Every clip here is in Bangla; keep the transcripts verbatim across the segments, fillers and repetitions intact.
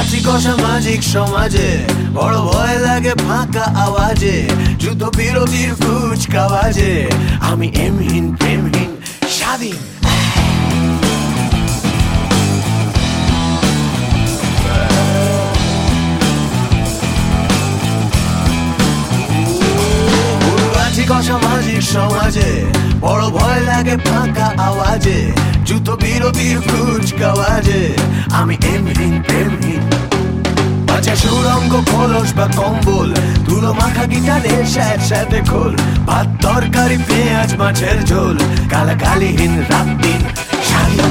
আছি সামাজিক সমাজে, বড় ভয় লাগে ফাঁকা আওয়াজে, যুদ্ধ বিরতির ফুচকা বাজে, আমি এমহীন প্রেমহীন স্বাধীন। সামাজিক সমাজে, বড় ভয় লাগে ফাঁকা আওয়াজে, যুদ্ধ বিরতির ফুচকা বাজে, আমি এমহীন প্রেমহীন। বাজে সুরঙ্গ খোলস বা কম্বল, ধুলো মাখা গিটারের স্যাঁত স্যাঁতে খোল, ভাত তরকারি পেঁয়াজ মাছের ঝোল, গালাগালিহীন রাত দিন স্বাধীন।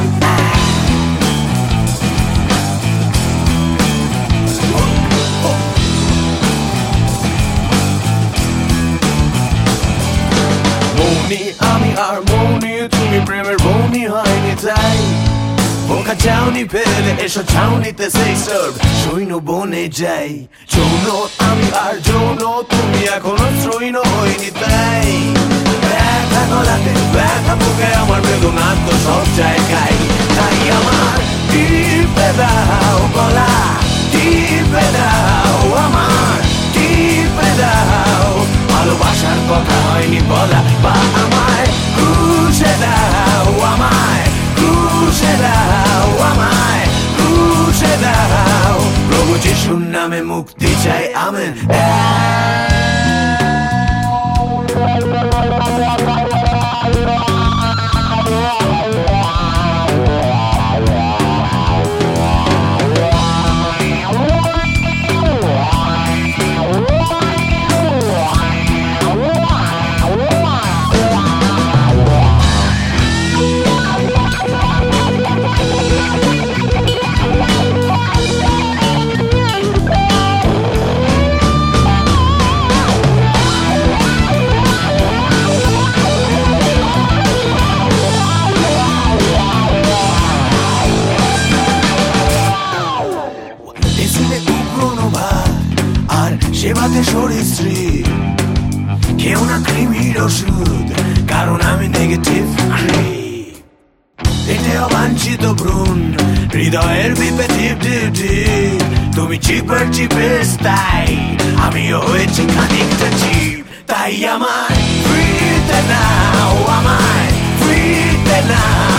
আমি আর মৌনি, তুমি প্রেমের বৌনি হয়নি তাই বোকা চাউনি ফেলে এসো ছাউনিতে সেই সার্ভ সৈন্য বনে যাই। যৌন আমি আর যৌন, তুমি এখনো সৈন্য হয়নি তাই ব্যথা গলাতে ব্যথা বুকে আমার বেদনা তো সব জায়গায়, তাই আমার টিপে দাও গলা, টিপে দাও আমার, টিপে দাও। ভালোবাসার কথা হয়নি বলা, বা আমায় ঘুষে দাও, আমায় ঘুষে দাও, আমায় ঘুষে দাও। প্রভু যিশুর নামে মুক্তি চাই, আমেন। সেবাতে সরিস্ত্রী কেউ না কৃমির ওষুধ, কারণ আমি নেগেটিভ পেটে অবাঞ্ছিত ভ্রূণ, হৃদয়ের বিপে টিপ টিপ টিপ। তুমি চিপার চিপের তাই আমিও হয়েছি খানিকটা চিপ, তাই আমায় ফ্রিতে নাও, আমায় ফ্রিতে নাও।